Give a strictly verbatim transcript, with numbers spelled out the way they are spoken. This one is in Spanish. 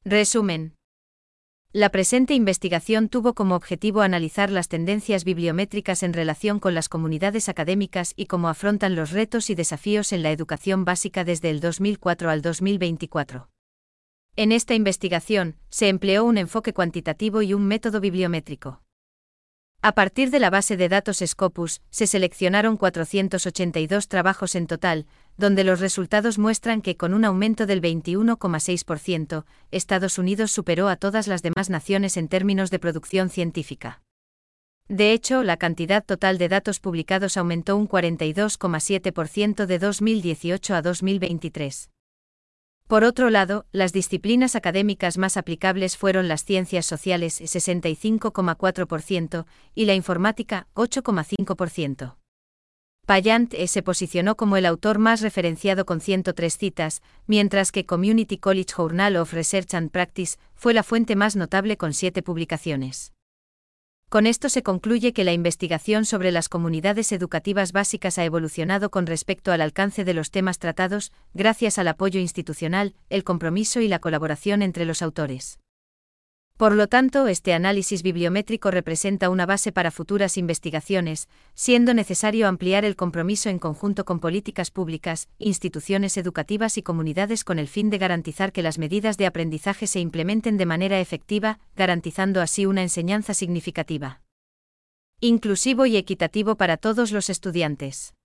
Resumen. La presente investigación tuvo como objetivo analizar las tendencias bibliométricas en relación con las comunidades académicas y cómo afrontan los retos y desafíos en la educación básica desde el dos mil cuatro al dos mil veinticuatro. En esta investigación, se empleó un enfoque cuantitativo y un método bibliométrico. A partir de la base de datos Scopus, se seleccionaron cuatrocientos ochenta y dos trabajos en total, donde los resultados muestran que con un aumento del veintiuno coma seis por ciento, Estados Unidos superó a todas las demás naciones en términos de producción científica. De hecho, la cantidad total de datos publicados aumentó un cuarenta y dos coma siete por ciento de dos mil dieciocho a dos mil veintitrés. Por otro lado, las disciplinas académicas más aplicables fueron las ciencias sociales sesenta y cinco coma cuatro por ciento y la informática ocho coma cinco por ciento. Payant se posicionó como el autor más referenciado con ciento tres citas, mientras que Community College Journal of Research and Practice fue la fuente más notable con siete publicaciones. Con esto se concluye que la investigación sobre las comunidades educativas básicas ha evolucionado con respecto al alcance de los temas tratados, gracias al apoyo institucional, el compromiso y la colaboración entre los autores. Por lo tanto, este análisis bibliométrico representa una base para futuras investigaciones, siendo necesario ampliar el compromiso en conjunto con políticas públicas, instituciones educativas y comunidades con el fin de garantizar que las medidas de aprendizaje se implementen de manera efectiva, garantizando así una enseñanza significativa, inclusivo y equitativo para todos los estudiantes.